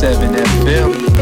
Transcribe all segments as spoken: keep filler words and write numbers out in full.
seven F M.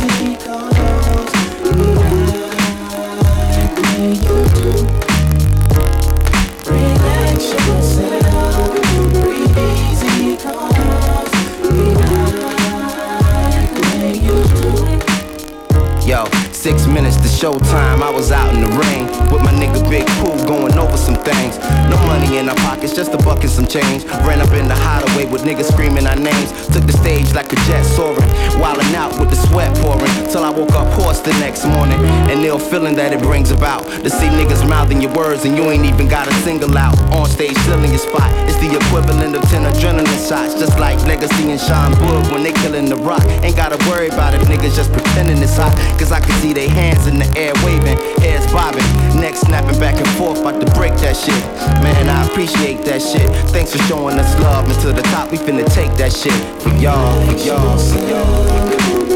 Yo, six minutes to showtime, I was out in the rain with my nigga Big Pooh going over some things. No money in our pockets, just a buck and some change. Ran up in the hideaway with niggas screaming our names. Took the stage like a jet soaring, wildin' out with the sweat pouring, till I woke up hoarse the next morning. And ill feeling that it brings about, to see niggas mouthing your words and you ain't even got a single out. On stage filling your spot, it's the equivalent of ten adrenaline shots. Just like Legacy and Sean Boog when they killin' the rock. Ain't gotta worry about if niggas just pretending it's hot, cause I can see they hands in the air waving, heads bobbing, necks snapping back and forth, about to break that shit. Man, I appreciate that shit. Thanks for showing us love, and to the top we finna take that shit. For y'all, for y'all, for y'all.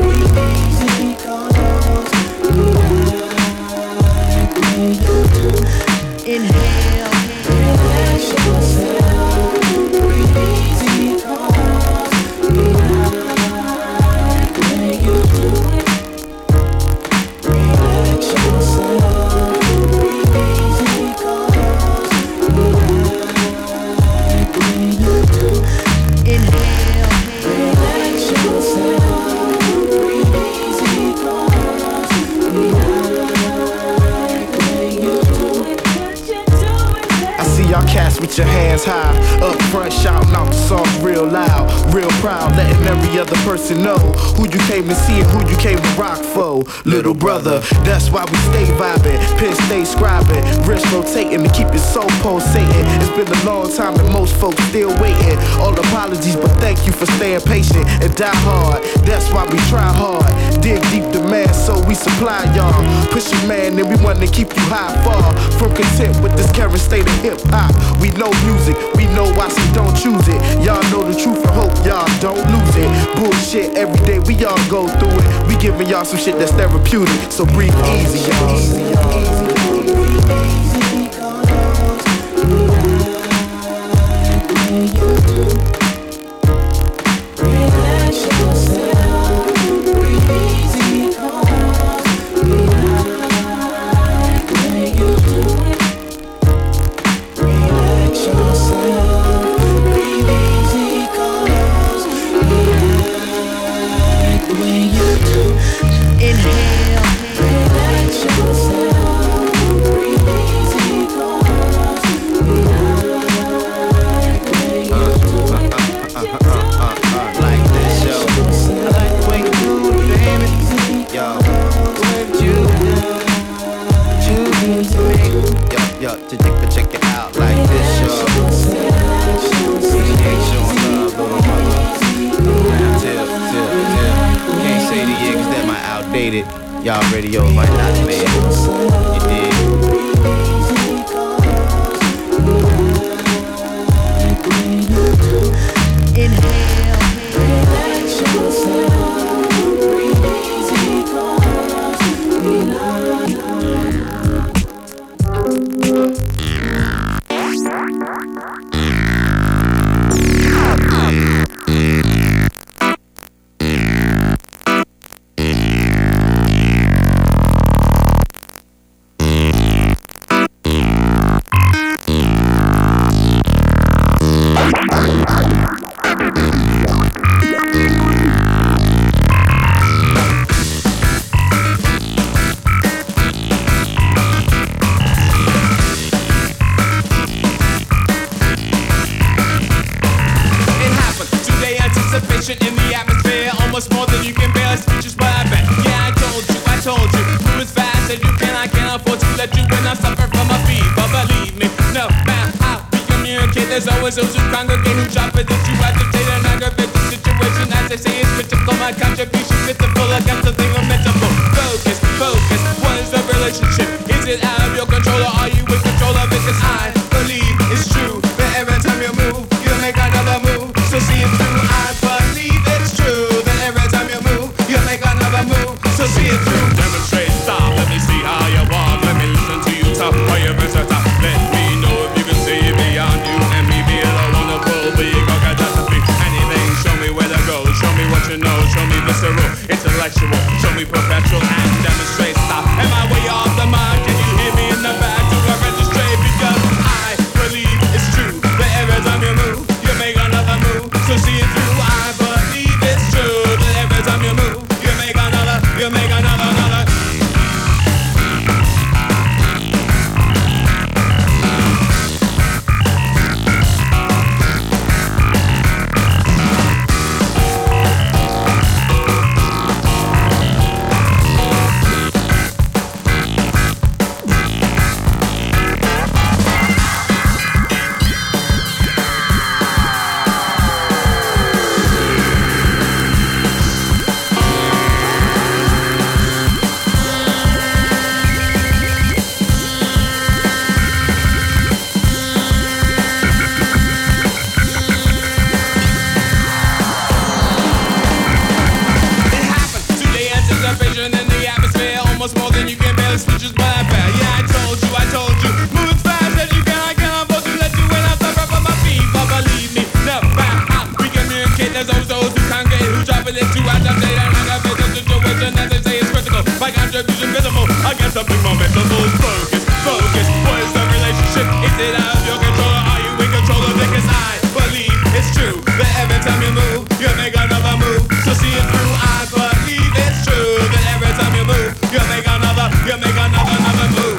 Inhale, relax yourself, breathe easy, cause we like the way you do it. Relax yourself, breathe easy, cause we like the way you do it. Inhale, relax yourself, breathe easy, cause we like the way you do it. Y'all cats with your hands high, up front shouting out the song real loud, real proud, letting every other person know who you came to see and who you came to rock for. Little brother, that's why we stay vibing, pen stay scribing, wrist rotating to keep your soul pulsating. It's been a long time and most folks still waiting. All apologies, but thank you for staying patient and die hard. That's why we try hard, dig deep demand so we supply y'all. Push your man and we want to keep you high far from content with this current state of hip hop. We know music, we know why some don't choose it. Y'all know the truth and hope y'all don't lose it. Bullshit every day, we all go through it. We giving y'all some shit that's therapeutic, so breathe easy, y'all. Easy, y'all. Relax yourself, breathe easy, cause we like the way you do it. Relax yourself, breathe easy, cause we like the way you do. Inhale, relax yourself, breathe easy, cause we like the way you do. Like this, yo. I like the way you do it, baby. Yo, the way that you do, you do to me. Yo, yo, to check, check it out like this, yo. Appreciate showing love, little mother. Tip, tip, tip. Can't say the year cause that might outdate it. Y'all radio might not play it. You dig? Inhale, relax yourself, breathe easy, cause we like. In the atmosphere, almost more than you can bear. Just what I bet. Yeah, I told you, I told you. Move as fast as you can. I can't afford to let you in. I suffer from a fever, believe me. No matter how we communicate, there's always those who congregate who drop it. That you agitate and aggravate the situation. As they say, it's critical. My contribution pitiful against the thing of metaphor. Focus, focus. What is the relationship? Is it out of your control or are you in control of it? Cause I believe it's true that every time you move, you make another move. So see it through. I believe it's true that every time you move, you make another move. So see it through. Demonstrate, stop. Let me see how you walk. Let me listen to you talk. Are you versatile? Let me know if you can see beyond you and me. Be a wonderful big or catastrophe. Anything, show me where to go. Show me what you know. Show me the visceral, intellectual. Show me perpetual and demonstrate. Stop. Am I way off the mark? Can you hear me in the back? Do I registrate? Because I believe it's true that every time you move, you make another move. So see it through. I believe it's true that every time you move, you make another, you make another, another. Almost more than you can bear, speeches by a bear. Yeah, I told you, I told you, move as fast as you can. I can't afford to let you in. I'm sorry for my feet, but believe me, no, back out. We communicate, there's always those who congregate, who drop it into our top data. And I got business situation that they say is critical. My contribution visible against something momentous. Focus, focus. What is the relationship? Is it out of your control or are you in control of it? Cause I believe it's true that every time you move, you make another move. So see it through. I believe it's true that every time you move, you make another, you make another, another move.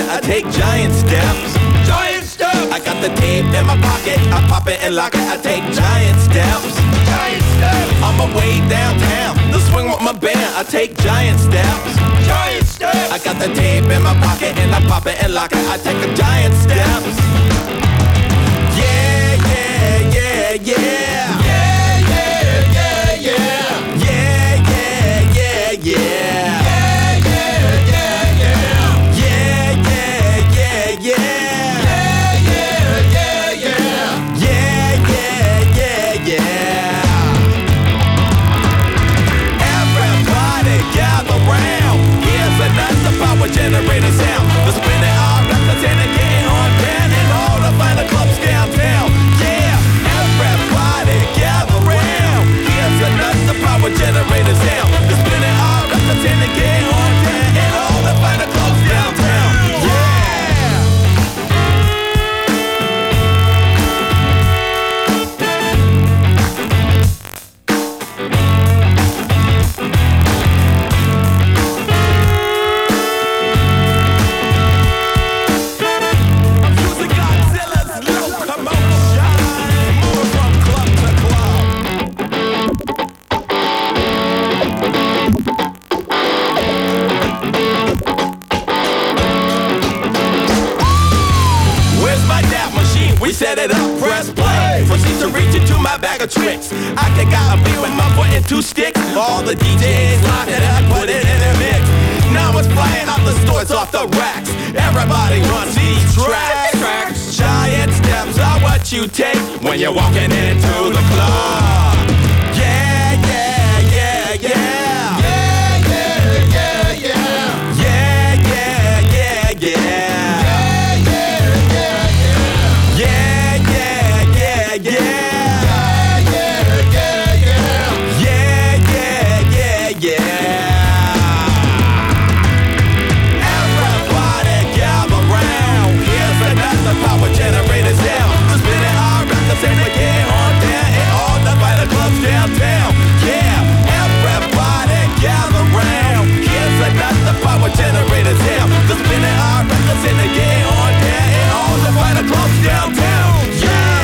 I take giant steps. Giant steps. I got the tape in my pocket, I pop it and lock it, I take giant steps. Giant steps. On my way downtown, the swing with my band, I take giant steps. Giant steps. I got the tape in my pocket and I pop it and lock it, I take a giant steps. Yeah, yeah, yeah, yeah. Yeah, yeah, yeah, yeah. Yeah, yeah, yeah, yeah. Generator sound, the spinning arm, records and getting on down in all the final clubs downtown. Yeah, everybody gather round. Here's another power generator sound, the spinning arm, records and getting on down in all the final clubs downtown. Set it up, press play. Proceed to reach into my bag of tricks. I can got a beat with my foot and two sticks. All the D Js lock it up, put it in a mix. Now it's flying out the stores off the racks. Everybody runs these tracks. Giant steps are what you take when you're walking into the club. Yeah, yeah, yeah, yeah. Yeah, yeah, yeah, yeah. Yeah, yeah, yeah, yeah. Generators down, the spinning our records and we get on down in all the vital clubs downtown. Yeah, everybody gather round. Here's another power generator down, the spinning our records and we get on down in all the vital clubs downtown. Yeah.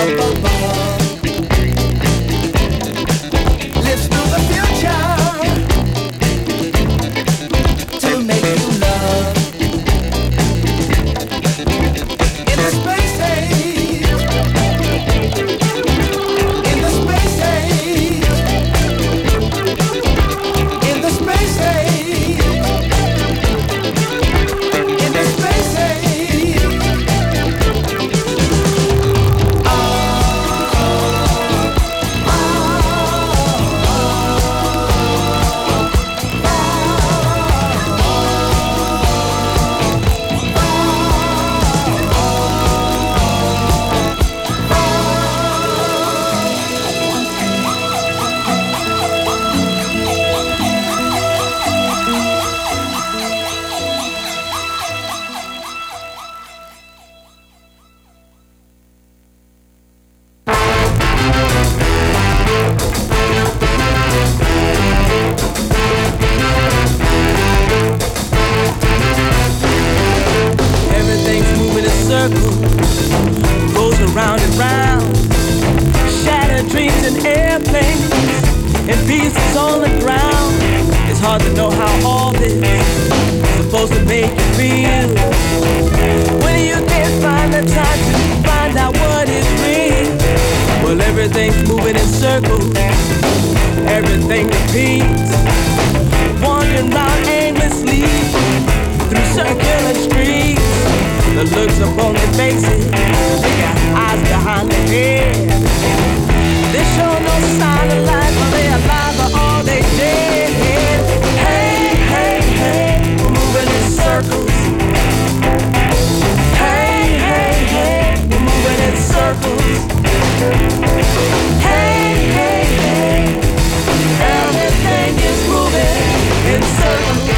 up above. Lives through the future to make you love. In the space age, in the space age, in the space age, in the space age. Oh, oh, everything's moving in circles, goes around and round. Shattered dreams in airplanes, and pieces on the ground. It's hard to know how all this is supposed to make you feel when you can't find the time to find out what is real. Well, everything's moving in circles, everything repeats, wandering round aimlessly through circular streets. The looks upon their faces, they got eyes behind their head. They show no sign of life, but they alive for all they did. Hey, hey, hey, we're moving in circles. Hey, hey, hey, we're moving in circles. Hey, hey, hey, everything is moving in circles.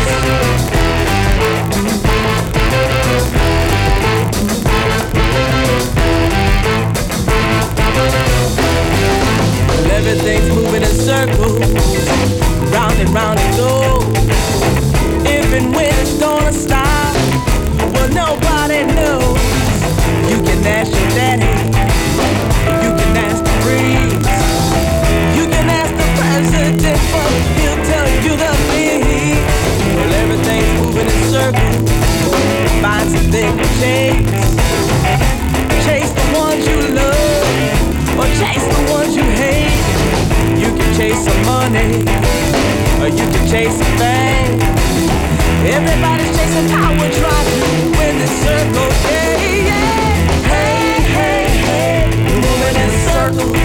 Everything's moving in circles, round and round it goes. If and when it's gonna stop, well, nobody knows. You can ask your daddy, you can ask the breeze, you can ask the president, but he'll tell you the thing. Well, everything's moving in circles, find something to chase. Chase the ones you love, or chase the ones you hate. You can chase some money, or you can chase some fame. Everybody's chasing power, trying to win this circle. Yeah, yeah. Hey, hey, hey, we're moving in circles.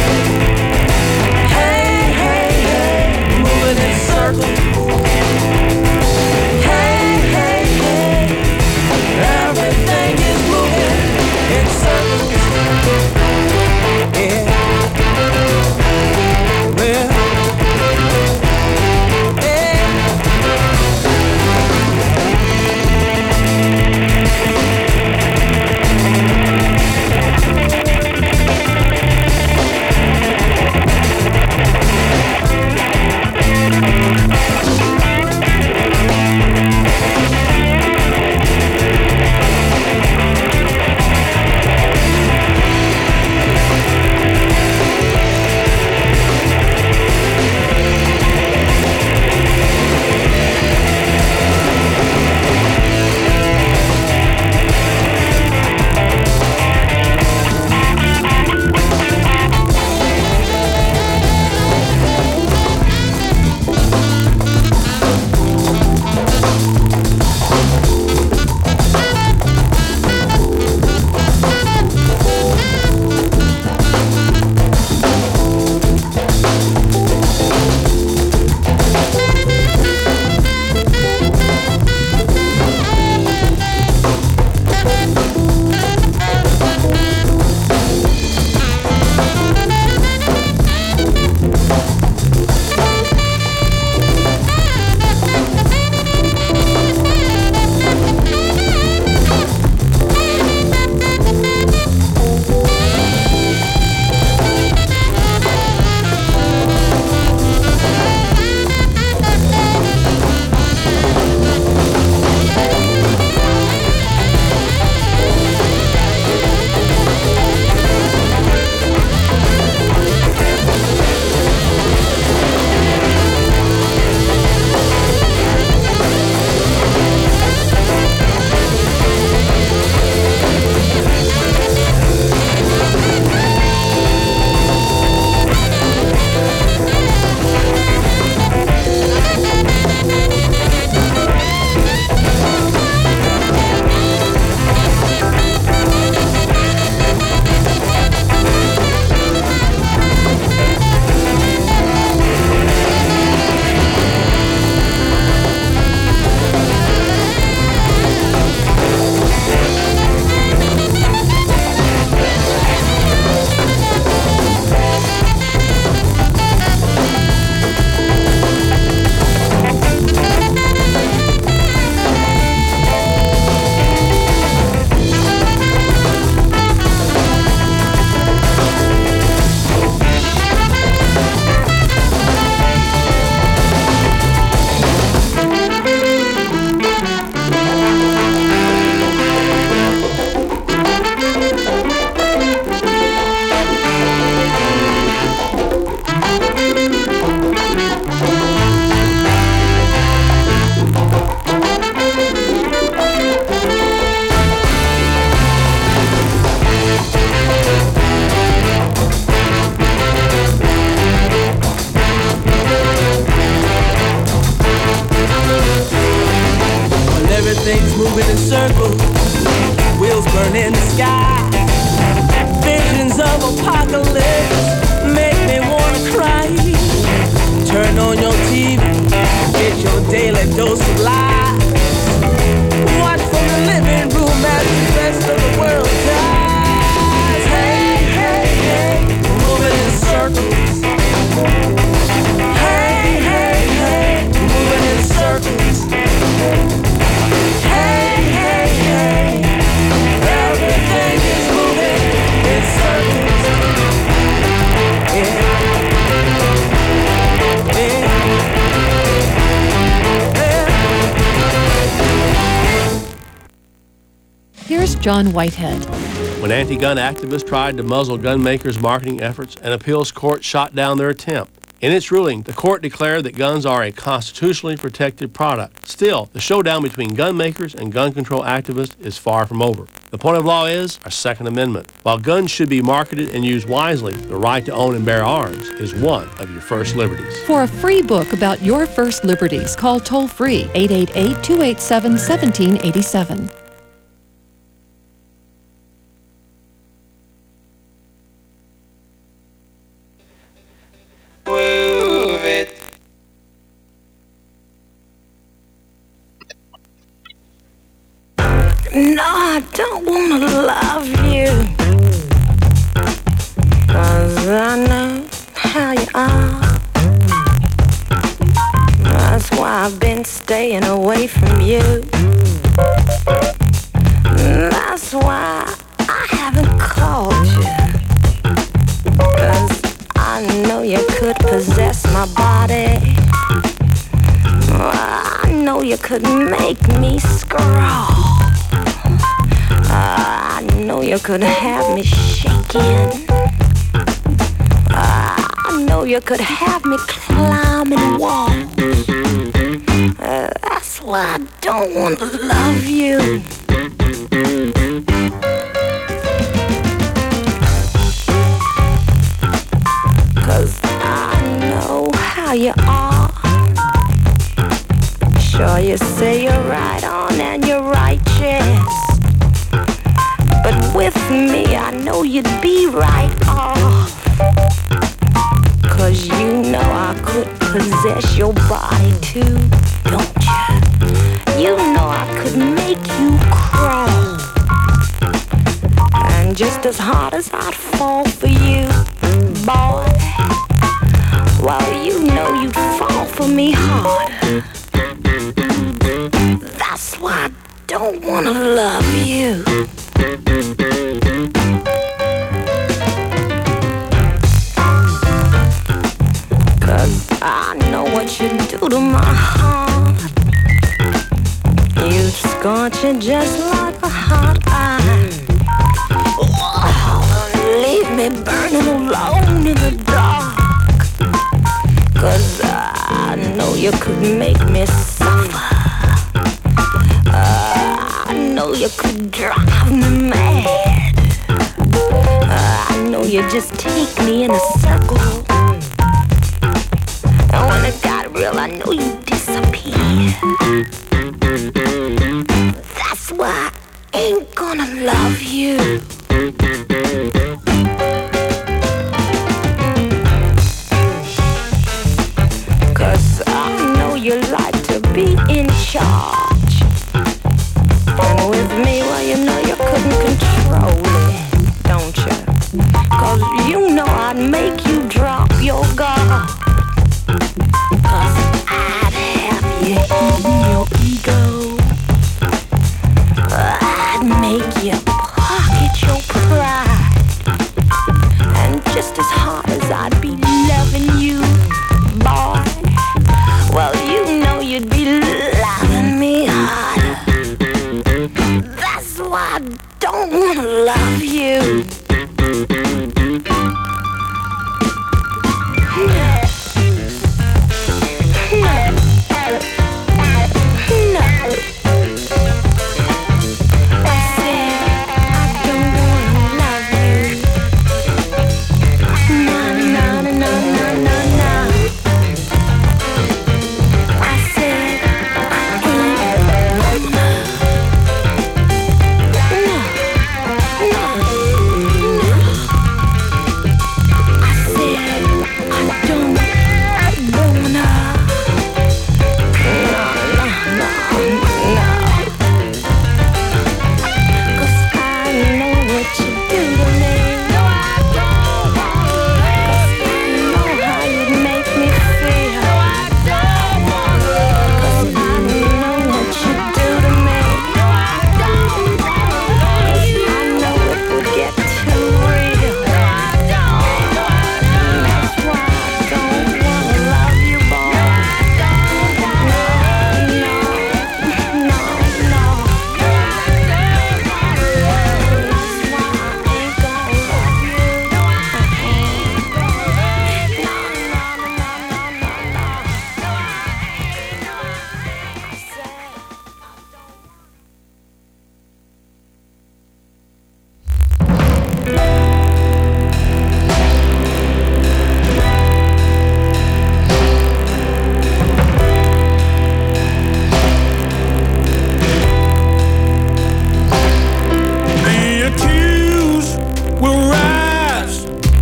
Hey, hey, hey, we're moving in circles. Hey, hey, hey, everything is moving in circles. Yeah. Well, yeah. John Whitehead. When anti-gun activists tried to muzzle gun makers' marketing efforts, an appeals court shot down their attempt. In its ruling, the court declared that guns are a constitutionally protected product. Still, the showdown between gun makers and gun control activists is far from over. The point of law is our Second Amendment. While guns should be marketed and used wisely, the right to own and bear arms is one of your first liberties. For a free book about your first liberties, call toll-free eight eight eight, two eight seven, one seven eight seven. Move it. No, I don't wanna love you, 'cause I know how you are. That's why I've been staying away from you. That's why I haven't called you, 'cause I know you could possess my body. I know you could make me scrawl. I know you could have me shaking. I know you could have me climbing walls. Uh, that's why I don't want to love you. How you are. Sure, you say you're right on and you're righteous, but with me I know you'd be right off, 'cause you know I could possess your body too, don't you? You know I could make you crawl, and just as hard as I'd fall for you, boy, well, you know you'd fall for me harder. That's why I don't wanna love you. 'Cause I know what you do to my heart. You scorch it just like a hot iron. Oh, leave me burning alone in the dark. 'Cause I know you could make me suffer. uh, I know you could drive me mad. uh, I know you just take me in a circle, and when it got real I know you disappear. That's why I ain't gonna love you. You like to be in charge, and with me, well, you know you couldn't control it, don't you? 'Cause you know I'd make you drop your guard, 'cause I'd have you eating your ego. I'd make you pocket your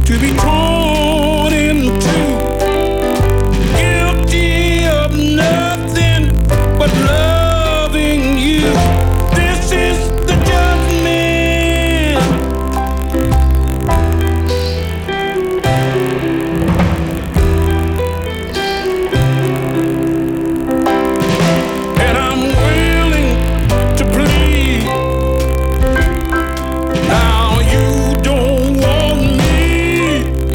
to be torn in two, guilty of nothing but loving you. This is the judgment. And I'm willing to plead. Now you don't want me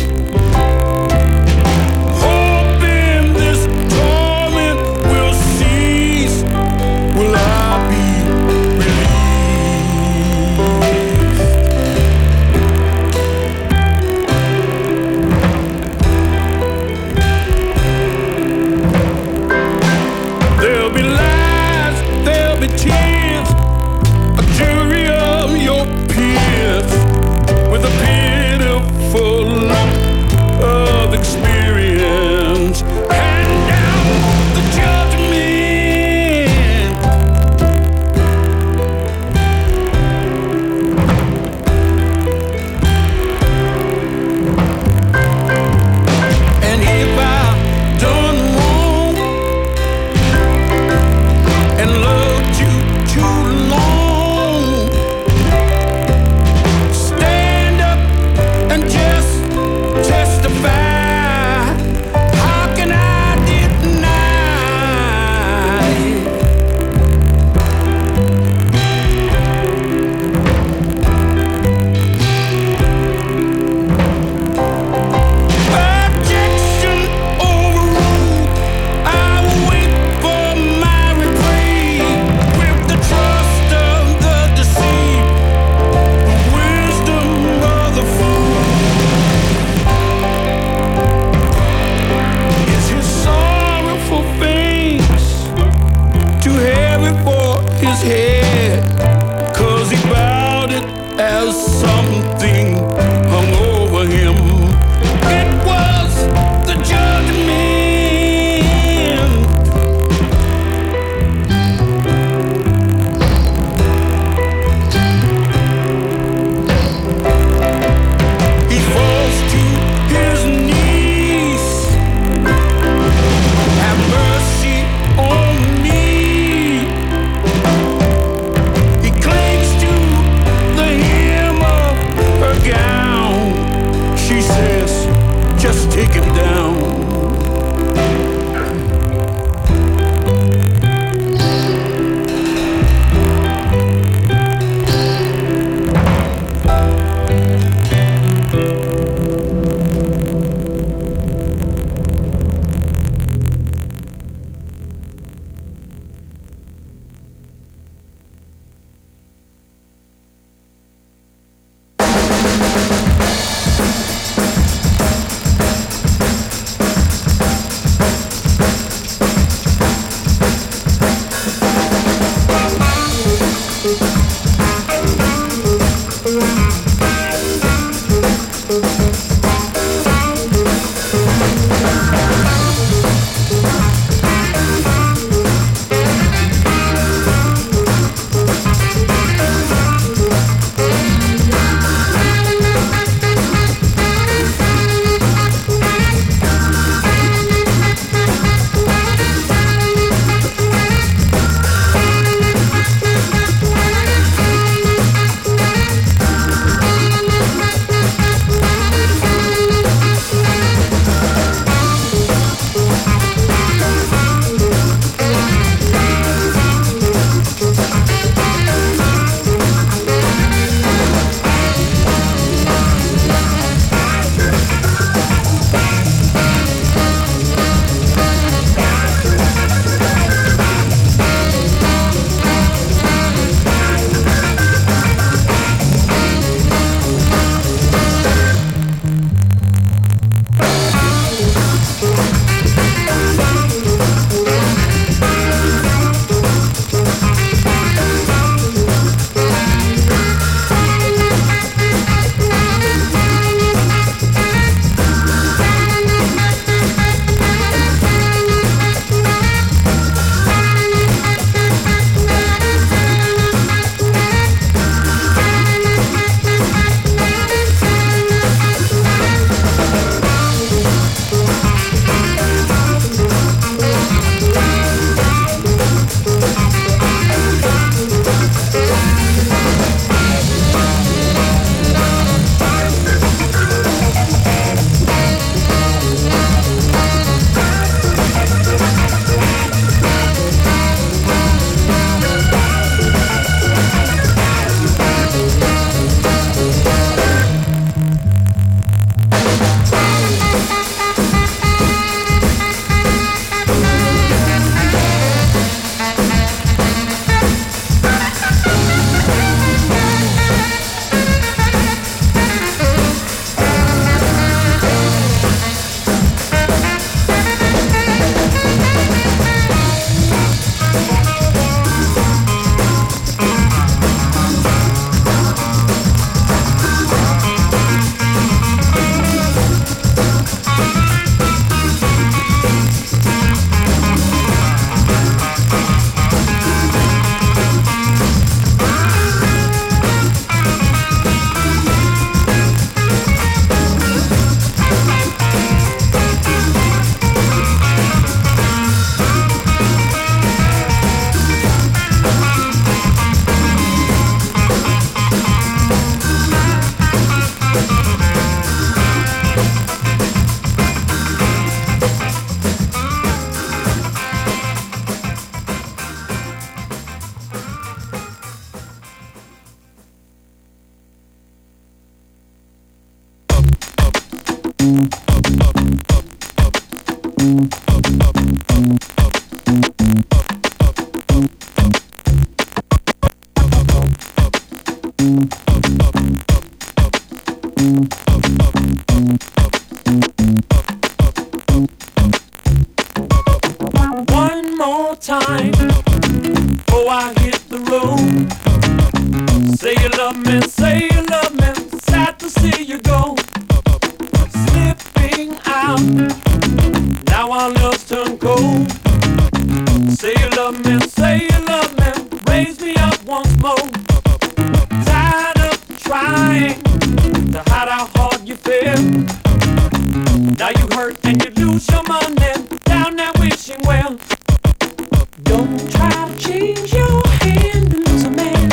One more time before I hit the road. Say you love me, say you love me. Sad to see you go. Slipping out. Now our love's turned cold. Say you love me, say you love me. Raise me up once more. Tired of trying to hide how hard you feel. Now you hurt and you lose your money down there wishing well. Don't try to change your hand and lose a man.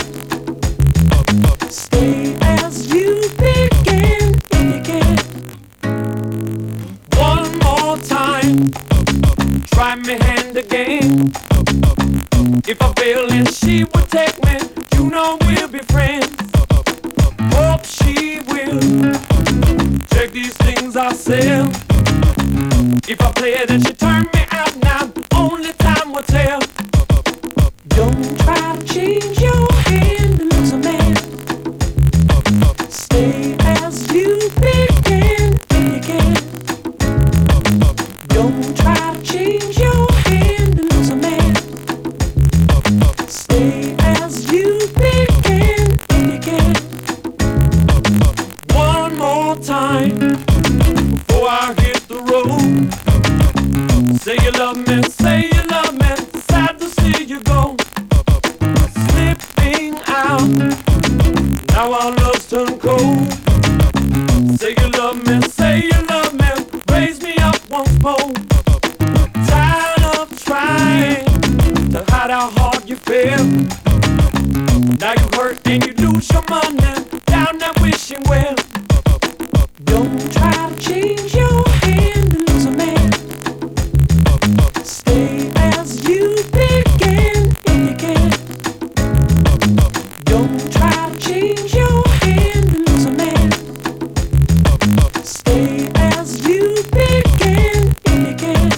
Stay as you began if you can. One more time, try me hand again. If I fail and she would take me, you know we'll be friends. Hope she will check these things ourselves. If I play it and she turn me out now, only time will tell. Don't try to change your hand and lose a man. Stay as you began if you can. Don't try to change your hand and lose a man. Stay as you began if you can. One more time before I hit the road. Say you love me, say you love me. Sad to see you go. Slipping out. Now our love's turned cold. Say you love me, say you love me. Raise me up once more. Tired of trying to hide how hard you feel. Now you hurt and you lose your money down there wishing well. Don't try to change your hand and lose a man. Stay as you began if you can. Don't try to change your hand and lose a man. Stay as you began if you can.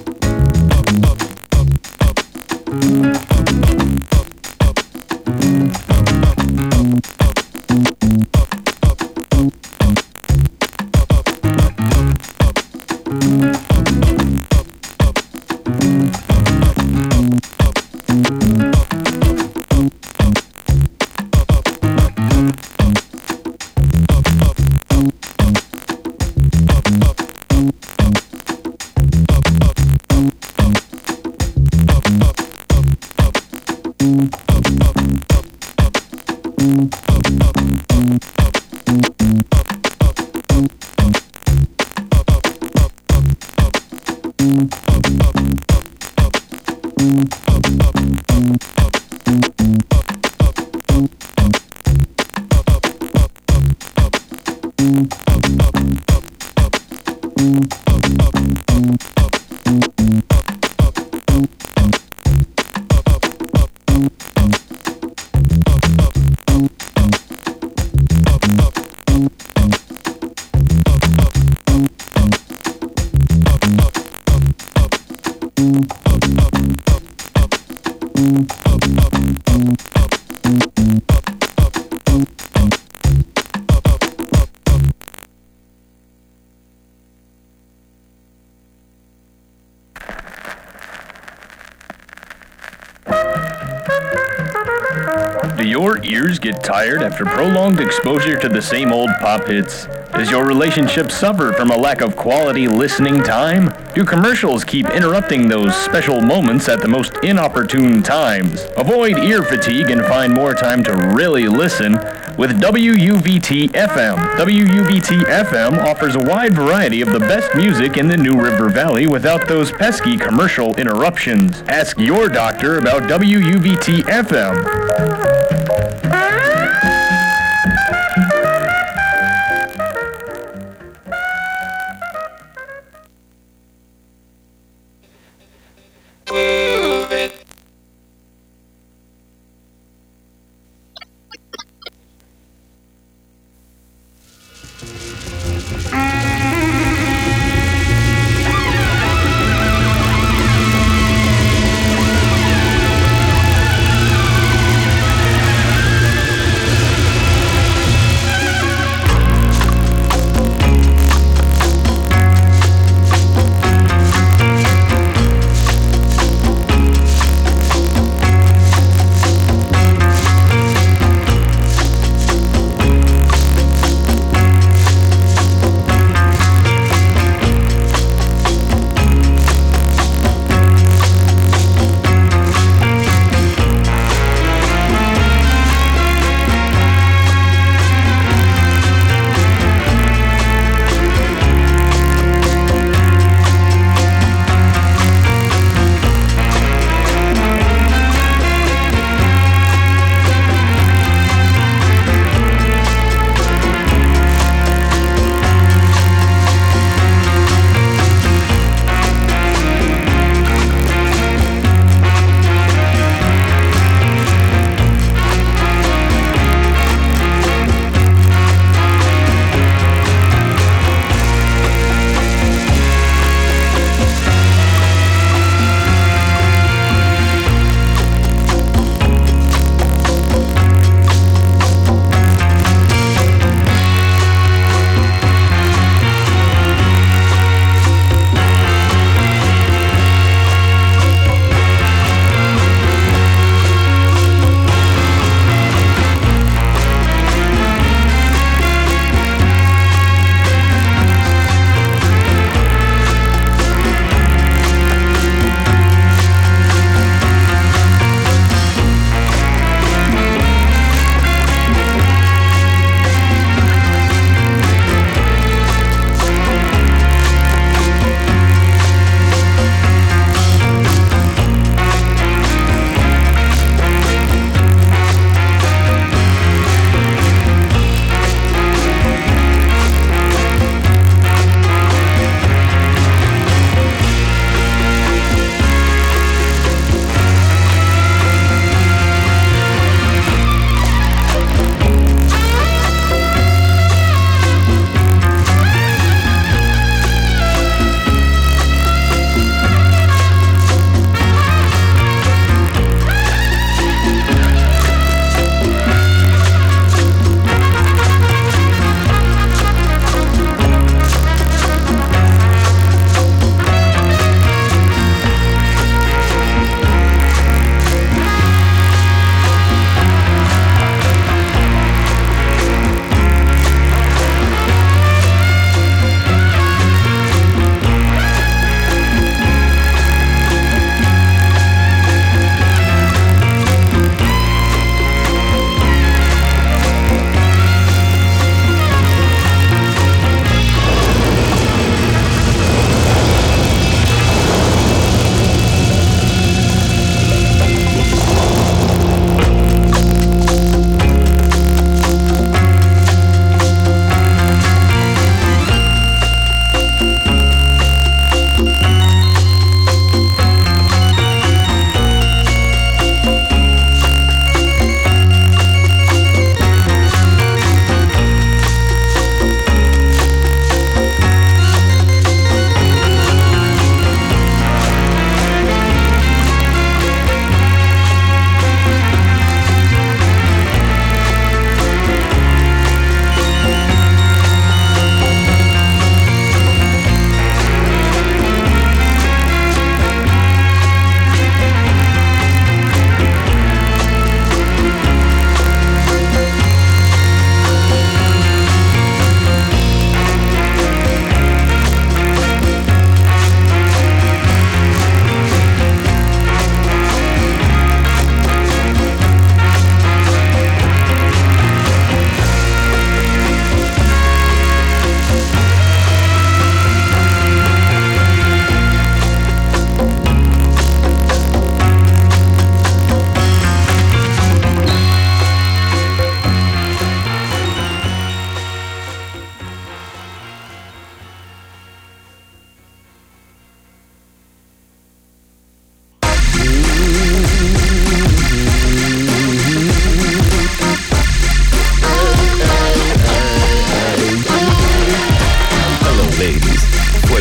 Do your ears get tired after prolonged exposure to the same old pop hits? Does your relationship suffer from a lack of quality listening time? Do commercials keep interrupting those special moments at the most inopportune times? Avoid ear fatigue and find more time to really listen with W U V T F M. W U V T F M offers a wide variety of the best music in the New River Valley without those pesky commercial interruptions. Ask your doctor about W U V T F M.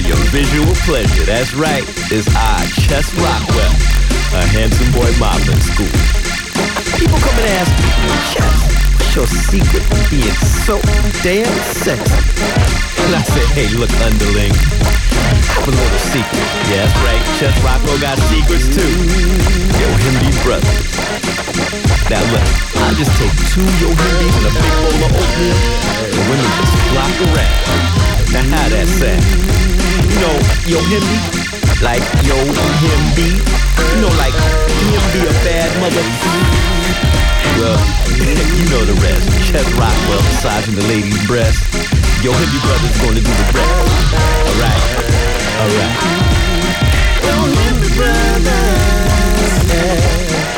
your visual pleasure. That's right, it's I, Chess Rockwell, a handsome boy modeling school. People come and ask me, Chess, what's your secret for being so damn sexy? And I say, hey, look, underling, I have a little secret. Yeah, that's right, Chess Rockwell got secrets too. Yo Himby brothers. Now look, I just take two Yo Himbys and a big bowl of oatmeal, and women just flock around. Now how that sound? You know, Yo Himby, like Yo Himby, you know, like him be a bad mother. Well, you know the rest. Chess Rockwell massaging the lady's breast. Yo Himby brothers gonna do the rest. All right, all right. Yo Himby brothers, yeah.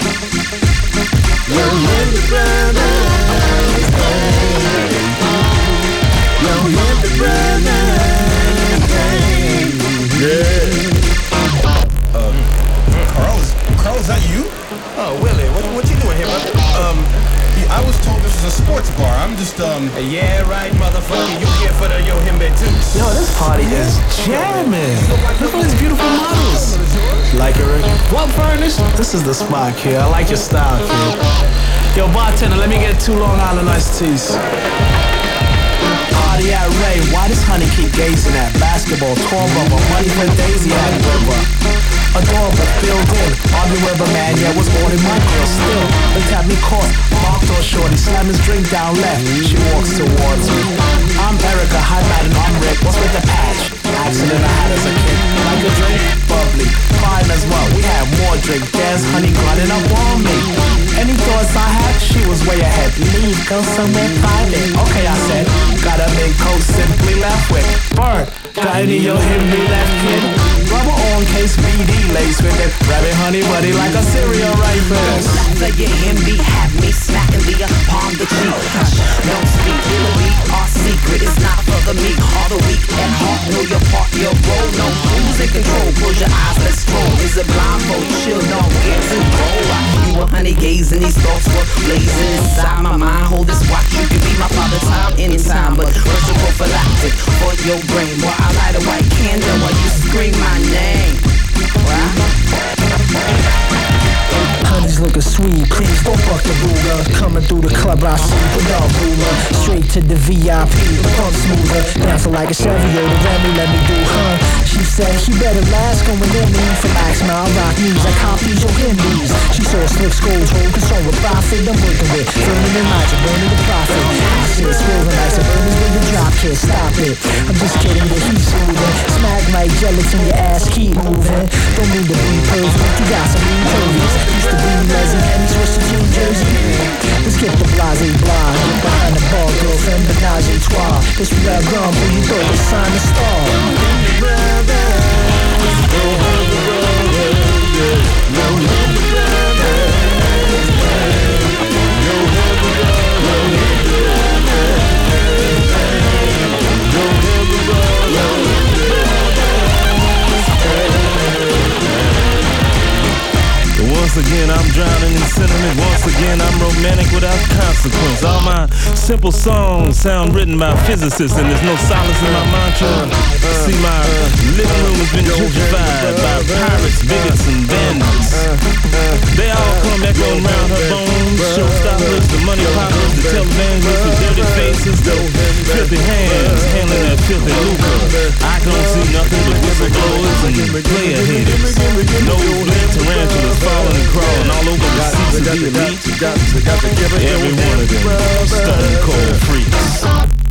Yo Himby brothers, Yo Himby brothers, yeah. Uh, Carl, is, Carl, is that you? Oh, Willie, what, what you doing here, brother? Um, I was told this was a sports bar. I'm just, um... Yeah, right, motherfucker. You here for the Yo Himby too. Yo, this party is jamming. Look at these beautiful models. Like it, Rick? Well furnished. This is the spot, kid. I like your style, kid. Yo, bartender, let me get two Long Island iced teas. Party at Ray, why does honey keep gazing at basketball, tour rubber, money for Daisy at River? Adorable, filled in, Army River man, yeah, was born in my girl still. Looked at me caught, marked or shorty, slam his drink down left. She walks towards me. I'm Erica, hi Madden, I'm Rick, what's with the patch? Accident I had as a kid, like a drink, bubbly, fine as well. We had more drink, there's honey running up on me. Any thoughts I had, she was way ahead. Leave, go somewhere private. Okay, I said, got a big coat, simply left with. Bird, got any Yo Himby left, kid? Rubber on case B D lace with it. Rabbit honey buddy like a cereal right first. The Yo Himby had me smacking the palm the cheek. Hush, don't speak, it'll be our secret. It's not for the meek, all the weak at heart. Know your part, your role, no who's in control. Close your eyes, let's stroll. Is it blindfold? Chill, don't get too cold. You a honey gaze and these thoughts were blazing inside my mind. Hold this watch, you can be my father time anytime, but first a prophylactic for your brain. While I light a white candle while you scream my name. Honey's looking sweet, please don't fuck the ruler. Coming through the club, I see without ruler. Straight to the V I P, pump smoother. Dancing like a Chevy, the Remy let me do, huh? She said she better last going in me. For Max Mile Rock News, I copied Yo Himby's. She saw slick skulls, hold concern with profit. I'm working with burning in magic, burning the profit. I said spilling like some burners with the drop kit. Stop it, I'm just kidding, the heat's moving. Smack like gelatin, your ass keep moving. Don't mean to be perfect, you got some impervious. Used to be Leslie and he switched to New Jersey. Let's get the blase blah. Get behind the bar, girlfriend, menage a trois. This real gum, who you thought was sign a star. Once again, I'm drowning in sentiment. Once again, I'm romantic without consequence. All my simple songs sound written by physicists, and there's no solace in my mantra. See, my living room has been gentrified by pirates, bigots, and bandits. They all come echoing round her bones. Showstoppers, the money poppers, the televangelists with dirty faces, the filthy hands handling that filthy lucre. I don't see nothing but whistleblowers and player haters. No lit tarantulas falling and crawling all over the seats of the elite. Every one of them stone cold freaks.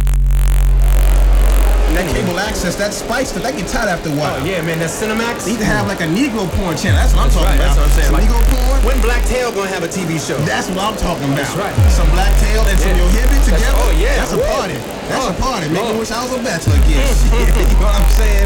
That cable access, that spikes, that get tight after a while. Oh, yeah, man, that's Cinemax. They need to have like a Negro porn channel. That's what I'm That's talking right, about. that's what I'm saying. Some Like, Negro porn. When Black Tail gonna have a T V show? That's what I'm talking about. That's right. Some Black Tail and some Yeah. Yo Himby together. That's- oh, yeah. That's a Woo. party. That's Oh. a party. Make me Oh. wish I was a bachelor again. Shit, you know what I'm saying?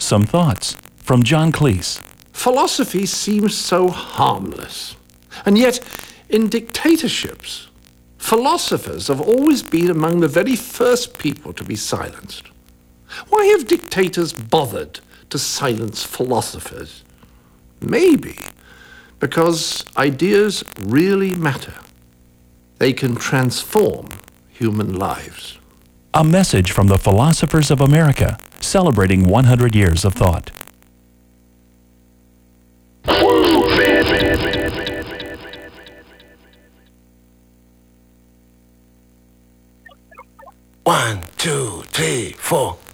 Some thoughts from John Cleese. Philosophy seems so harmless. And yet, in dictatorships, philosophers have always been among the very first people to be silenced. Why have dictators bothered to silence philosophers? Maybe because ideas really matter. They can transform human lives. A message from the Philosophers of America, celebrating one hundred years of thought. One, two, three, four.